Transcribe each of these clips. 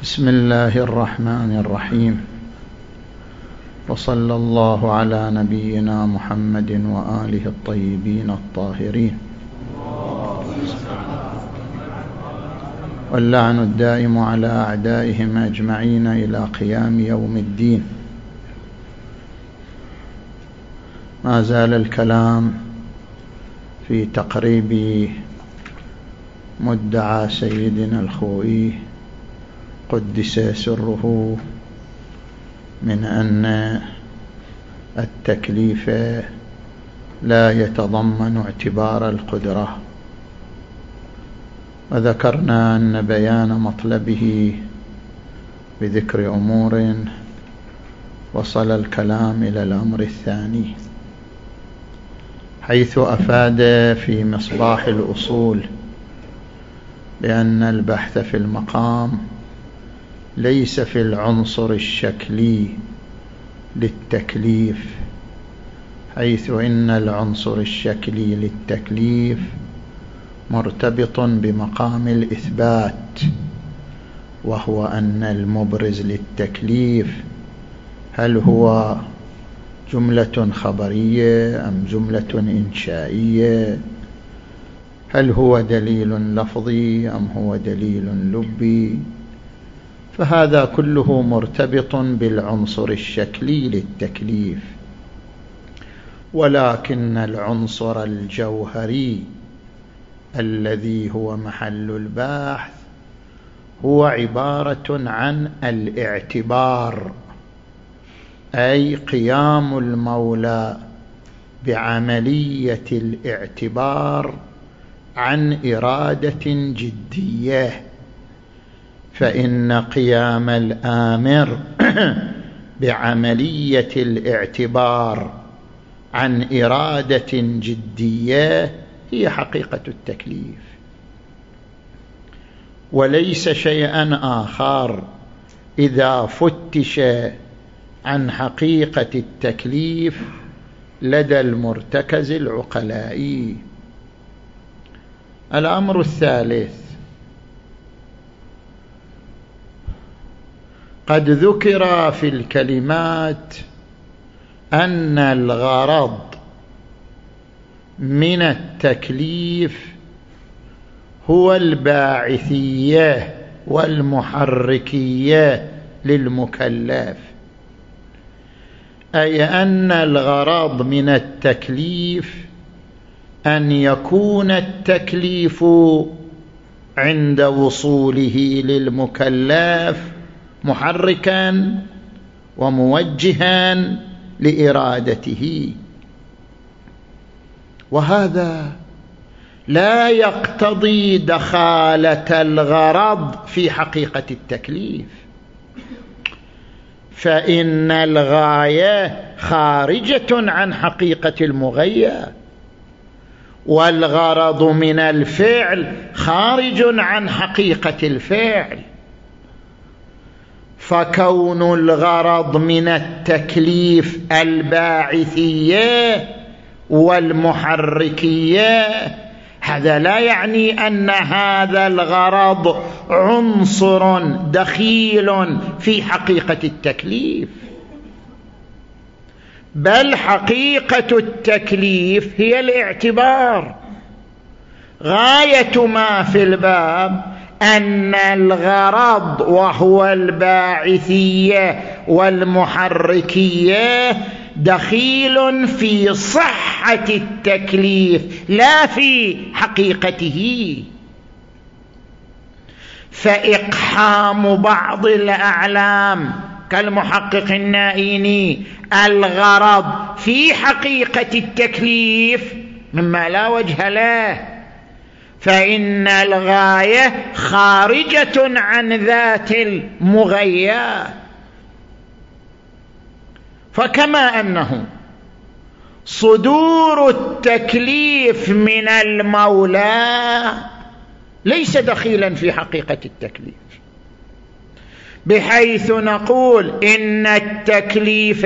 بسم الله الرحمن الرحيم، وصلى الله على نبينا محمد وآله الطيبين الطاهرين، واللعن الدائم على أعدائهم أجمعين إلى قيام يوم الدين. ما زال الكلام في تقريب مدعى سيدنا الخوئي قدس سره من أن التكليف لا يتضمن اعتبار القدرة، وذكرنا أن بيان مطلبه بذكر أمور وصل الكلام إلى الأمر الثاني، حيث أفاد في مصباح الأصول بأن البحث في المقام ليس في العنصر الشكلي للتكليف، حيث إن العنصر الشكلي للتكليف مرتبط بمقام الإثبات، وهو أن المبرز للتكليف هل هو جملة خبرية أم جملة إنشائية، هل هو دليل لفظي أم هو دليل لبي، فهذا كله مرتبط بالعنصر الشكلي للتكليف. ولكن العنصر الجوهري الذي هو محل البحث هو عبارة عن الاعتبار، أي قيام المولى بعملية الاعتبار عن إرادة جدية، فإن قيام الآمر بعملية الاعتبار عن إرادة جدية هي حقيقة التكليف، وليس شيئا آخر. إذا فتش عن حقيقة التكليف لدى المرتكز العقلائي. الأمر الثالث، قد ذكر في الكلمات أن الغرض من التكليف هو الباعثية والمحركية للمكلف، أي أن الغرض من التكليف أن يكون التكليف عند وصوله للمكلف محركا وموجها لإرادته، وهذا لا يقتضي دخالة الغرض في حقيقة التكليف، فإن الغاية خارجة عن حقيقة المغية، والغرض من الفعل خارج عن حقيقة الفعل، فكون الغرض من التكليف الباعثية والمحركية هذا لا يعني أن هذا الغرض عنصر دخيل في حقيقة التكليف، بل حقيقة التكليف هي الاعتبار. غاية ما في الباب أن الغرض وهو الباعثية والمحركية دخيل في صحة التكليف لا في حقيقته، فإقحام بعض الأعلام كالمحقق النائيني الغرض في حقيقة التكليف مما لا وجه له، فإن الغاية خارجة عن ذات المغية. فكما أنه صدور التكليف من المولى ليس دخيلا في حقيقة التكليف، بحيث نقول إن التكليف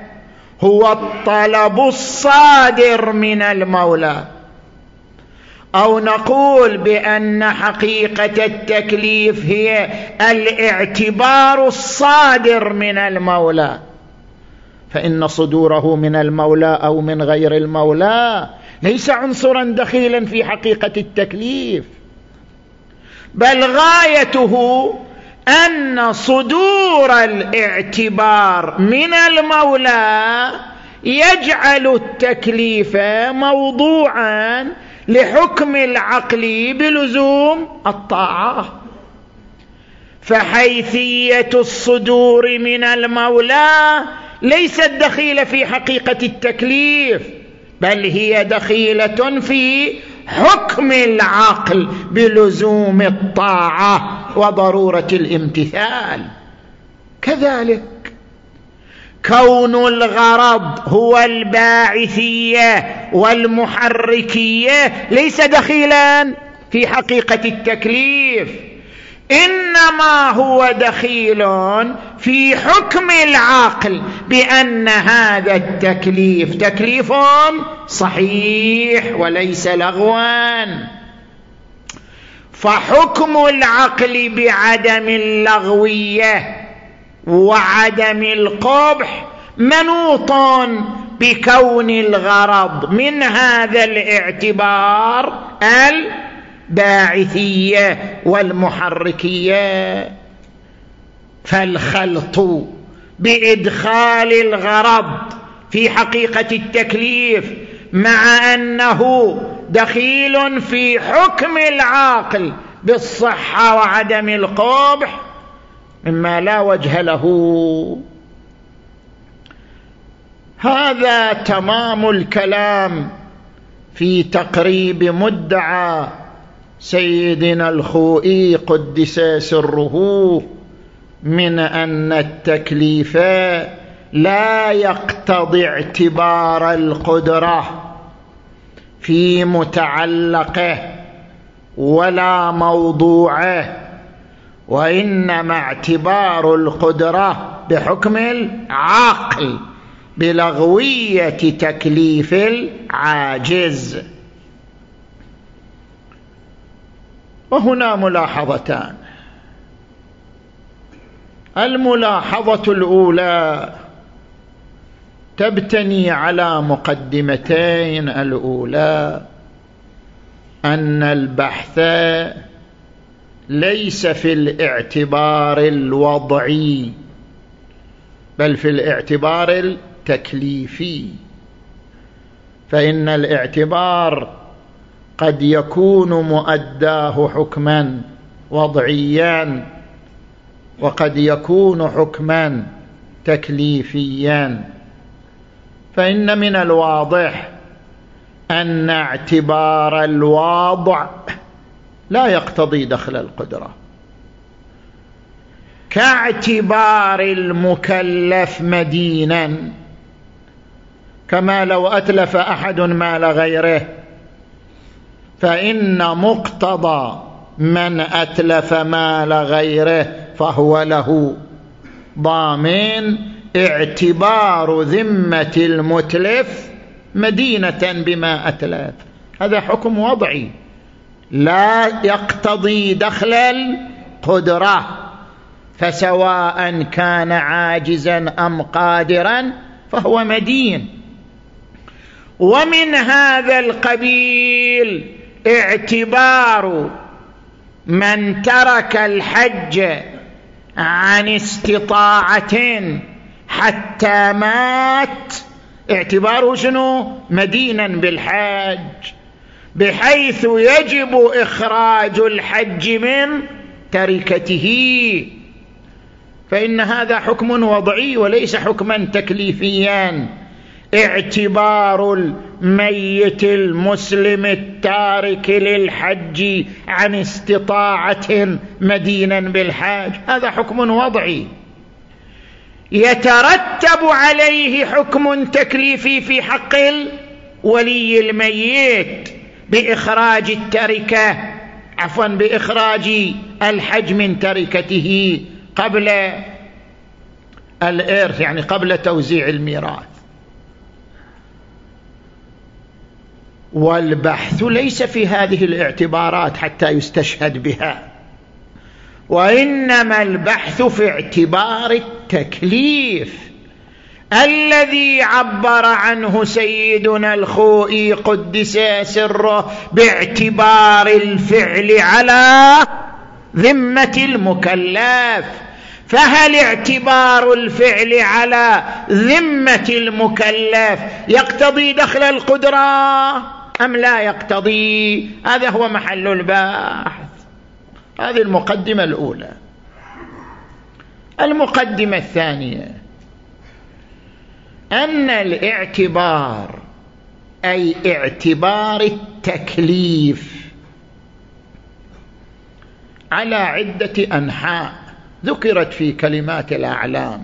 هو الطلب الصادر من المولى، أو نقول بأن حقيقة التكليف هي الاعتبار الصادر من المولى، فإن صدوره من المولى أو من غير المولى ليس عنصرا دخيلا في حقيقة التكليف، بل غايته أن صدور الاعتبار من المولى يجعل التكليف موضوعا لحكم العقل بلزوم الطاعة. فحيثية الصدور من المولى ليست دخيلة في حقيقة التكليف، بل هي دخيلة في حكم العقل بلزوم الطاعة وضرورة الامتثال. كذلك كون الغرض هو الباعثية والمحركية ليس دخيلا في حقيقة التكليف، إنما هو دخيل في حكم العقل بأن هذا التكليف تكليف صحيح وليس لغوا. فحكم العقل بعدم اللغوية وعدم القبح منوط بكون الغرض من هذا الاعتبار الباعثية والمحركية. فالخلط بإدخال الغرض في حقيقة التكليف مع أنه دخيل في حكم العاقل بالصحة وعدم القبح مما لا وجه له. هذا تمام الكلام في تقريب مدعى سيدنا الخوئي قدس سره من أن التكليف لا يقتضي اعتبار القدرة في متعلقه ولا موضوعه، وإنما اعتبار القدرة بحكم العقل بلغوية تكليف العاجز. وهنا ملاحظتان. الملاحظة الأولى تبتني على مقدمتين. الأولى أن البحث ليس في الاعتبار الوضعي بل في الاعتبار التكليفي، فإن الاعتبار قد يكون مؤداه حكما وضعيا وقد يكون حكما تكليفيا. فإن من الواضح أن اعتبار الواضع لا يقتضي دخل القدرة، كاعتبار المكلف مدينا، كما لو أتلف أحد مال غيره فإن مقتضى من أتلف مال غيره فهو له ضامن اعتبار ذمة المتلف مدينة بما أتلف. هذا حكم وضعي لا يقتضي دخل القدرة، فسواء كان عاجزا أم قادرا فهو مدين. ومن هذا القبيل اعتبار من ترك الحج عن استطاعة حتى مات، اعتباره شنو؟ مدينا بالحج، بحيث يجب إخراج الحج من تركته، فإن هذا حكم وضعي وليس حكما تكليفيا. اعتبار الميت المسلم التارك للحج عن استطاعة مدينا بالحج هذا حكم وضعي يترتب عليه حكم تكليفي في حق ولي الميت بإخراج التركة بإخراج الحج من تركته قبل الإرث، يعني قبل توزيع الميراث. والبحث ليس في هذه الاعتبارات حتى يستشهد بها، وإنما البحث في اعتبار التكليف الذي عبر عنه سيدنا الخوئي قدس سره باعتبار الفعل على ذمة المكلف. فهل اعتبار الفعل على ذمة المكلف يقتضي دخل القدرة أم لا يقتضي؟ هذا هو محل البحث. هذه المقدمة الأولى. المقدمة الثانية أن الاعتبار أي اعتبار التكليف على عدة أنحاء ذكرت في كلمات الأعلام.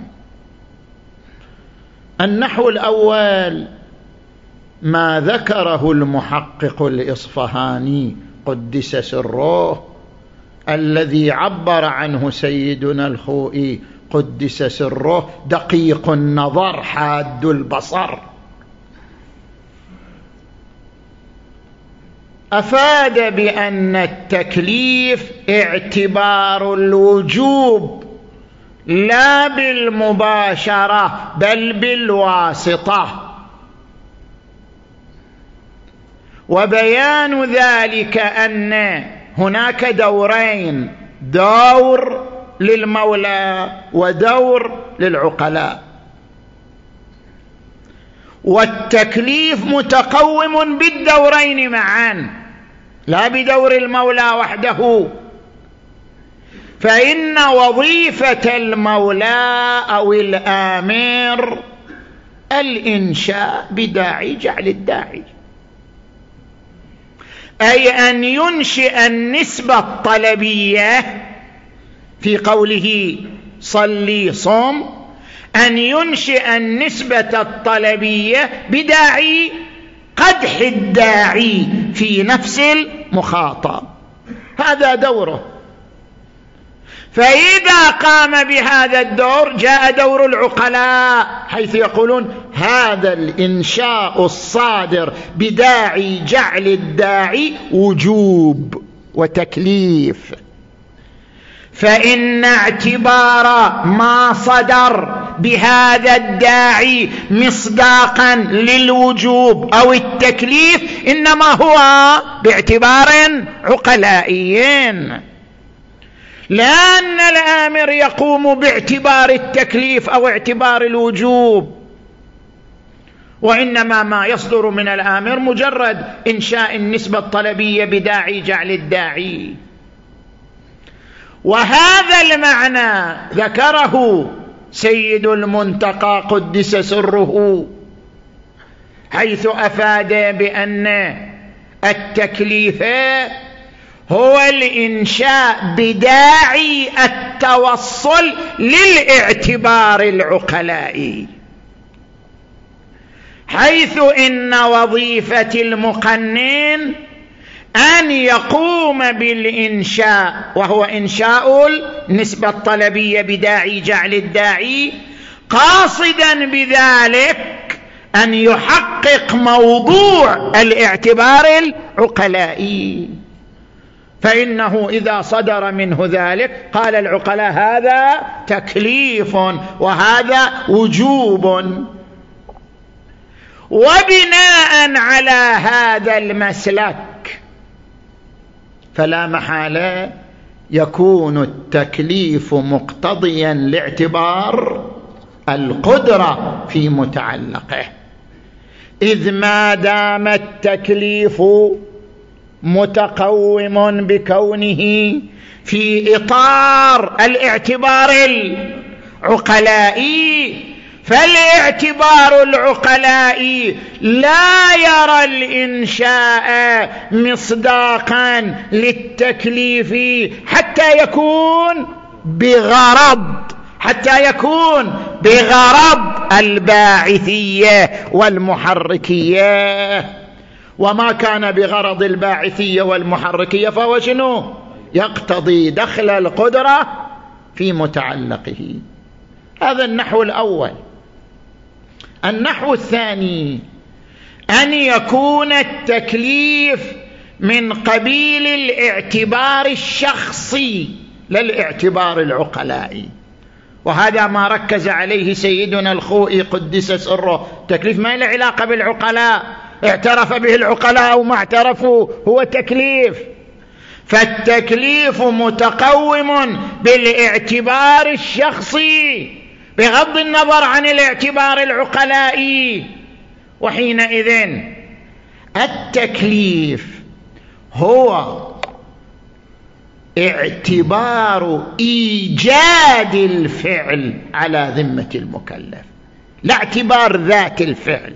النحو الأول ما ذكره المحقق الإصفهاني قدس سره الذي عبر عنه سيدنا الخوئي قدس سره دقيق النظر حاد البصر. أفاد بأن التكليف اعتبار الوجوب لا بالمباشرة بل بالواسطة، وبيان ذلك أن هناك دورين: دور للمولى ودور للعقلاء، والتكليف متقوم بالدورين معا لا بدور المولى وحده. فإن وظيفة المولى أو الآمر الإنشاء بداعي جعل الداعي، أي أن ينشئ النسبة الطلبية في قوله صلي صم، أن ينشئ النسبة الطلبية بداعي قدح الداعي في نفس المخاطب، هذا دوره. فإذا قام بهذا الدور جاء دور العقلاء، حيث يقولون هذا الإنشاء الصادر بداعي جعل الداعي وجوب وتكليف. فإن اعتبار ما صدر بهذا الداعي مصداقا للوجوب أو التكليف إنما هو باعتبار عقلائي، لا أن الآمر يقوم باعتبار التكليف أو اعتبار الوجوب، وإنما ما يصدر من الآمر مجرد إنشاء النسبة الطلبية بداعي جعل الداعي. وهذا المعنى ذكره سيد المنتقى قدس سره، حيث أفاد بأن التكليف هو الإنشاء بداعي التوصل للاعتبار العقلائي، حيث إن وظيفة المقنن أن يقوم بالإنشاء، وهو إنشاء النسبة الطلبية بداعي جعل الداعي، قاصدا بذلك أن يحقق موضوع الاعتبار العقلائي. فإنه إذا صدر منه ذلك قال العقلاء هذا تكليف وهذا وجوب. وبناء على هذا المسلك فلا محالة يكون التكليف مقتضيا لاعتبار القدرة في متعلقه، إذ ما دام التكليف متقوم بكونه في إطار الاعتبار العقلائي، فالاعتبار العقلائي لا يرى الإنشاء مصداقا للتكليف حتى يكون بغرض الباعثية والمحركية. وما كان بغرض الباعثية والمحركية فهو شنو؟ يقتضي دخل القدرة في متعلقه. هذا النحو الأول. النحو الثاني أن يكون التكليف من قبيل الاعتبار الشخصي لا الاعتبار العقلائي، وهذا ما ركز عليه سيدنا الخوئي قدس سره. التكليف ما له علاقة بالعقلاء، اعترف به العقلاء أو ما اعترفوا، هو تكليف. فالتكليف متقوم بالاعتبار الشخصي بغض النظر عن الاعتبار العقلائي. وحينئذ التكليف هو اعتبار إيجاد الفعل على ذمة المكلف، لا اعتبار ذات الفعل،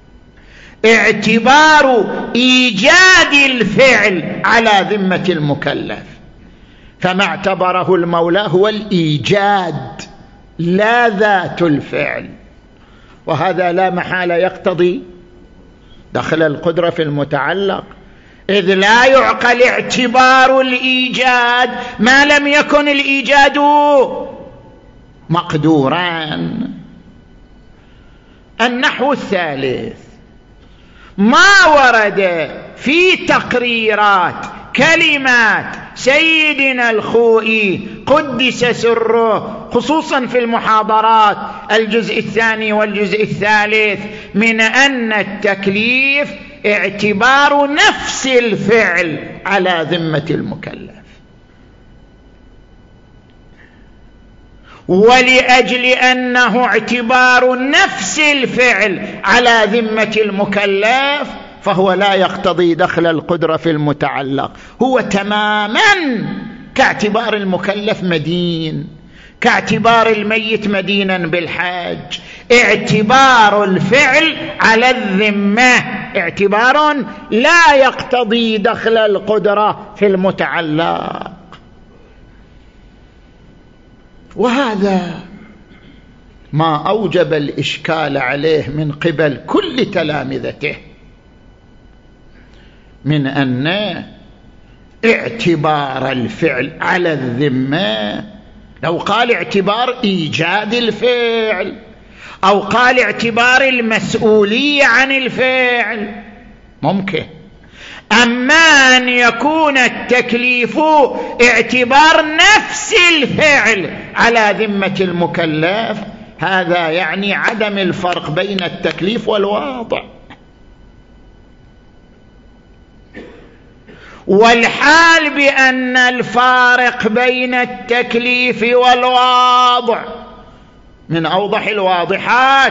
اعتبار إيجاد الفعل على ذمة المكلف. فما اعتبره المولى هو الإيجاد لا ذات الفعل، وهذا لا محالة يقتضي دخل القدرة في المتعلق، إذ لا يعقل اعتبار الإيجاد ما لم يكن الإيجاد مقدورا. النحو الثالث ما ورد في تقريرات كلمات سيدنا الخوئي قدس سره خصوصا في المحاضرات الجزء الثاني والجزء الثالث من أن التكليف اعتبار نفس الفعل على ذمة المكلف، ولأجل أنه اعتبار نفس الفعل على ذمة المكلف فهو لا يقتضي دخل القدرة في المتعلق، هو تماما كاعتبار المكلف مدين، كاعتبار الميت مدينا بالحج. اعتبار الفعل على الذمة اعتبار لا يقتضي دخل القدرة في المتعلق. وهذا ما أوجب الإشكال عليه من قبل كل تلامذته، من أن اعتبار الفعل على الذمة لو قال اعتبار إيجاد الفعل أو قال اعتبار المسؤولية عن الفعل ممكن، أما أن يكون التكليف اعتبار نفس الفعل على ذمة المكلف هذا يعني عدم الفرق بين التكليف والواضع. والحال بأن الفارق بين التكليف والواضع من أوضح الواضحات،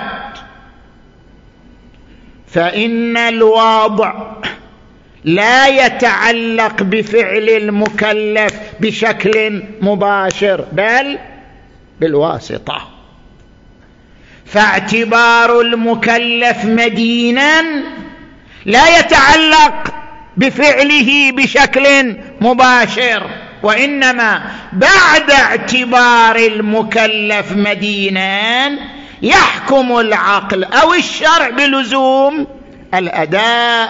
فإن الواضع لا يتعلق بفعل المكلف بشكل مباشر بل بالواسطة، فاعتبار المكلف مدينا لا يتعلق بفعله بشكل مباشر، وإنما بعد اعتبار المكلف مدينا يحكم العقل أو الشرع بلزوم الأداء.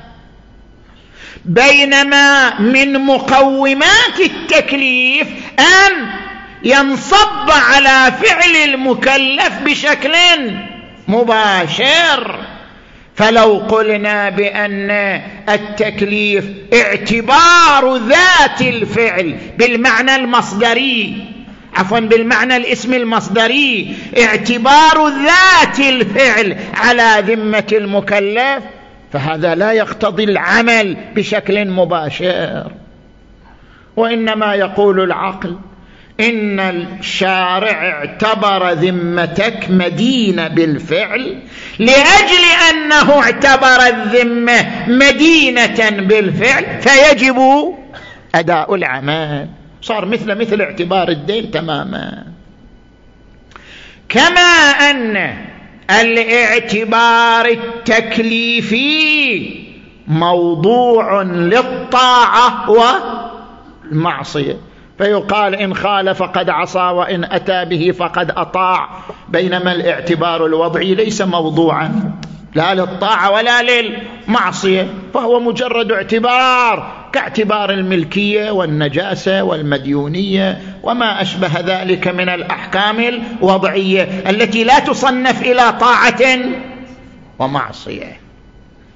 بينما من مقومات التكليف أن ينصب على فعل المكلف بشكل مباشر. فلو قلنا بأن التكليف اعتبار ذات الفعل بالمعنى المصدري، عفوا بالمعنى الاسم المصدري، اعتبار ذات الفعل على ذمة المكلف، فهذا لا يقتضي العمل بشكل مباشر، وإنما يقول العقل إن الشارع اعتبر ذمتك مدينة بالفعل لأجل أنه اعتبر الذمة مدينة بالفعل فيجب أداء العمل، صار مثل اعتبار الدين تماما. كما أن الاعتبار التكليفي موضوع للطاعة والمعصية، فيقال إن خالف فقد عصى وإن أتى به فقد أطاع، بينما الاعتبار الوضعي ليس موضوعا لا للطاعة ولا للمعصية، فهو مجرد اعتبار كاعتبار الملكية والنجاسة والمديونية وما أشبه ذلك من الأحكام الوضعية التي لا تصنف إلى طاعة ومعصية.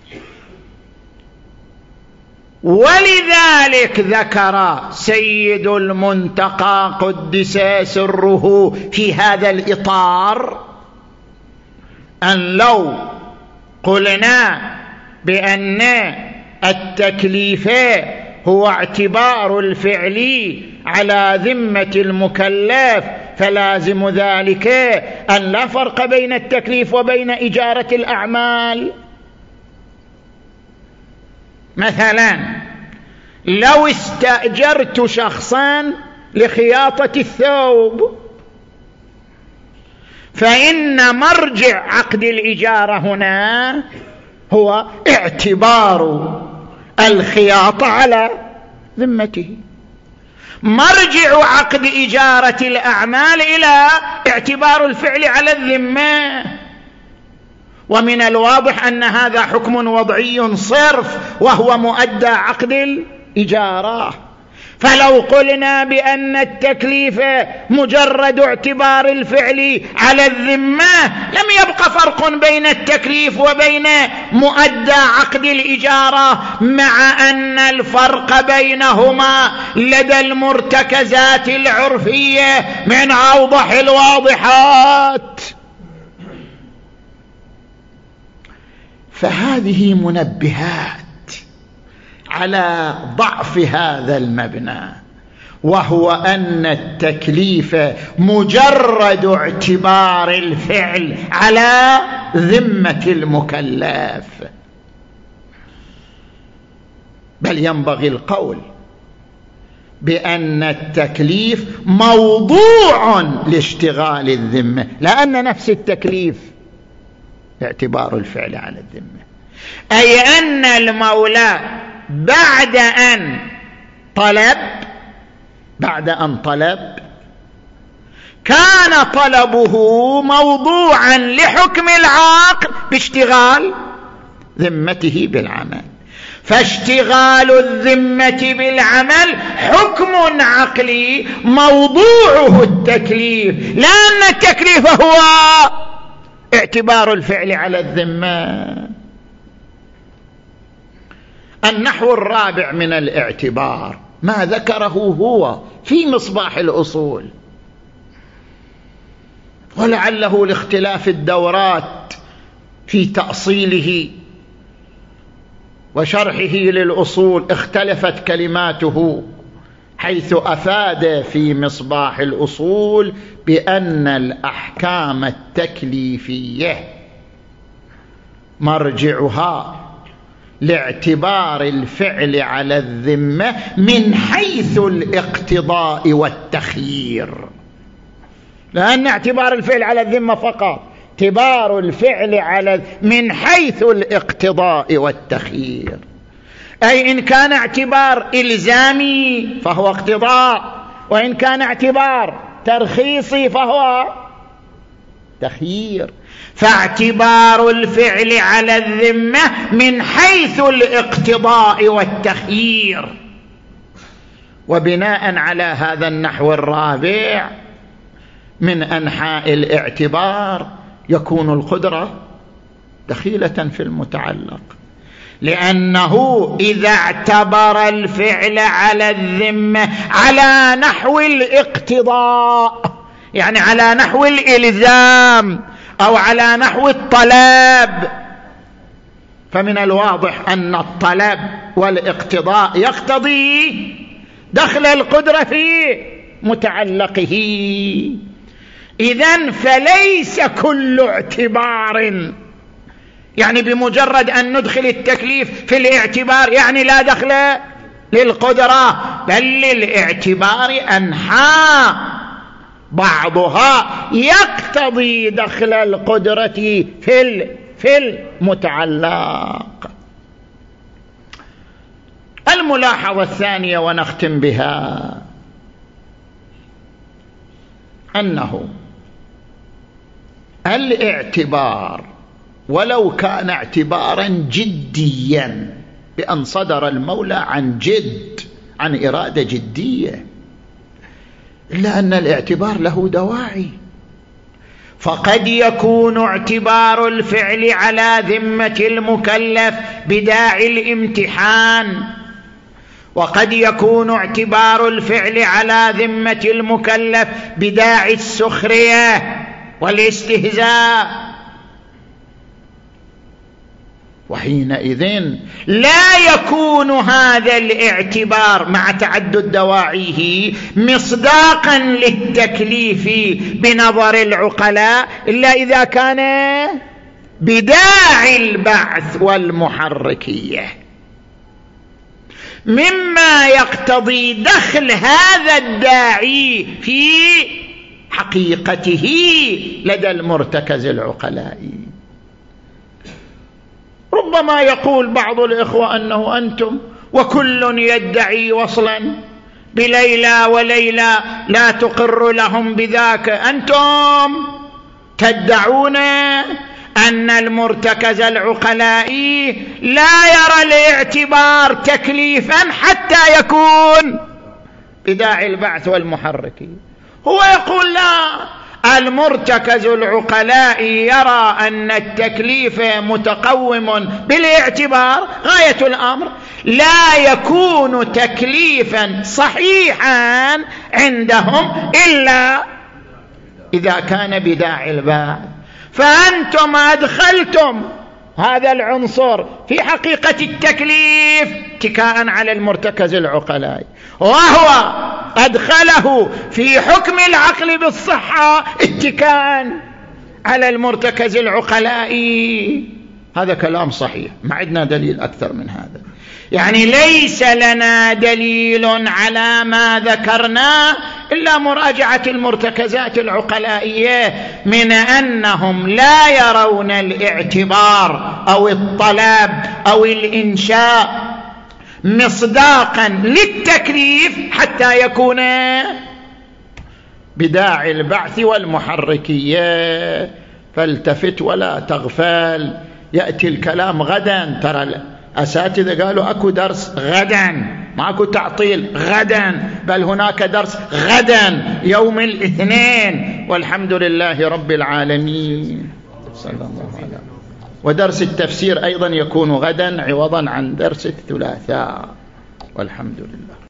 ولذلك ذكر سيد المنتقى قدس سره في هذا الإطار أن لو قلنا بأن التكليف هو اعتبار الفعل على ذمة المكلف، فلازم ذلك أن لا فرق بين التكليف وبين إجارة الأعمال. مثلا لو استأجرت شخصا لخياطة الثوب، فإن مرجع عقد الإجارة هنا هو اعتبار الخياطة على ذمته، مرجع عقد إجارة الأعمال إلى اعتبار الفعل على الذمة. ومن الواضح أن هذا حكم وضعي صرف وهو مؤدى عقد الإجارة. فلو قلنا بأن التكليف مجرد اعتبار الفعل على الذمة لم يبق فرق بين التكليف وبين مؤدى عقد الإجارة، مع أن الفرق بينهما لدى المرتكزات العرفية من أوضح الواضحات. فهذه منبهات على ضعف هذا المبنى، وهو أن التكليف مجرد اعتبار الفعل على ذمة المكلف، بل ينبغي القول بأن التكليف موضوع لاشتغال الذمة، لأن نفس التكليف اعتبار الفعل على الذمة، أي أن المولى بعد أن طلب كان طلبه موضوعا لحكم العاقل باشتغال ذمته بالعمل، فاشتغال الذمة بالعمل حكم عقلي موضوعه التكليف، لأن التكليف هو اعتبار الفعل على الذمة. النحو الرابع من الاعتبار ما ذكره هو في مصباح الأصول، ولعله لاختلاف الدورات في تأصيله وشرحه للأصول اختلفت كلماته، حيث أفاد في مصباح الأصول بأن الأحكام التكليفية مرجعها لاعتبار الفعل على الذمة من حيث الاقتضاء والتخيير، لأن اعتبار الفعل على الذمة فقط اعتبار الفعل على من حيث الاقتضاء والتخيير، أي إن كان اعتبار إلزامي فهو اقتضاء، وإن كان اعتبار ترخيصي فهو تخيير. فاعتبار الفعل على الذمة من حيث الاقتضاء والتخيير. وبناء على هذا النحو الرابع من أنحاء الاعتبار يكون القدرة دخيلة في المتعلق، لأنه إذا اعتبر الفعل على الذمة على نحو الاقتضاء، يعني على نحو الإلزام أو على نحو الطلب، فمن الواضح أن الطلب والاقتضاء يقتضي دخل القدرة في متعلقه. إذن فليس كل اعتبار يعني بمجرد أن ندخل التكليف في الاعتبار يعني لا دخل للقدرة، بل للاعتبار أنحاء بعضها يقتضي دخل القدرة في المتعلق. الملاحظة الثانية ونختم بها أنه الاعتبار ولو كان اعتبارا جديا بأن صدر المولى عن جد عن إرادة جدية، إلا أن الاعتبار له دواعي، فقد يكون اعتبار الفعل على ذمة المكلف بداعي الامتحان وقد يكون اعتبار الفعل على ذمة المكلف بداعي السخرية والاستهزاء، وحينئذ لا يكون هذا الاعتبار مع تعدد دواعيه مصداقا للتكليف بنظر العقلاء إلا إذا كان بداعي البعث والمحركية، مما يقتضي دخل هذا الداعي في حقيقته لدى المرتكز العقلائي. ربما يقول بعض الإخوة أنه أنتم وكل يدعي وصلا بليلى وليلى لا تقر لهم بذاك، أنتم تدعون أن المرتكز العقلائي لا يرى الاعتبار تكليفا حتى يكون بداعي البعث والمحرك. هو يقول لا، المرتكز العقلائي يرى أن التكليف متقوم بالاعتبار، غاية الأمر لا يكون تكليفا صحيحا عندهم إلا إذا كان بداعي البعث. فأنتم أدخلتم هذا العنصر في حقيقة التكليف اتكاء على المرتكز العقلائي، وهو أدخله في حكم العقل بالصحة اتكاء على المرتكز العقلائي. هذا كلام صحيح، ما عندنا دليل أكثر من هذا. يعني ليس لنا دليل على ما ذكرنا إلا مراجعة المرتكزات العقلائية من أنهم لا يرون الاعتبار أو الطلب أو الإنشاء مصداقا للتكليف حتى يكون بداعي البعث والمحركية. فالتفت ولا تغفل، يأتي الكلام غدا. ترى الأساتذة قالوا أكو درس غدا، ما أكو تعطيل غدا، بل هناك درس غدا يوم الاثنين، والحمد لله رب العالمين. صلى الله عليه وسلم. ودرس التفسير أيضا يكون غدا عوضا عن درس الثلاثاء، والحمد لله.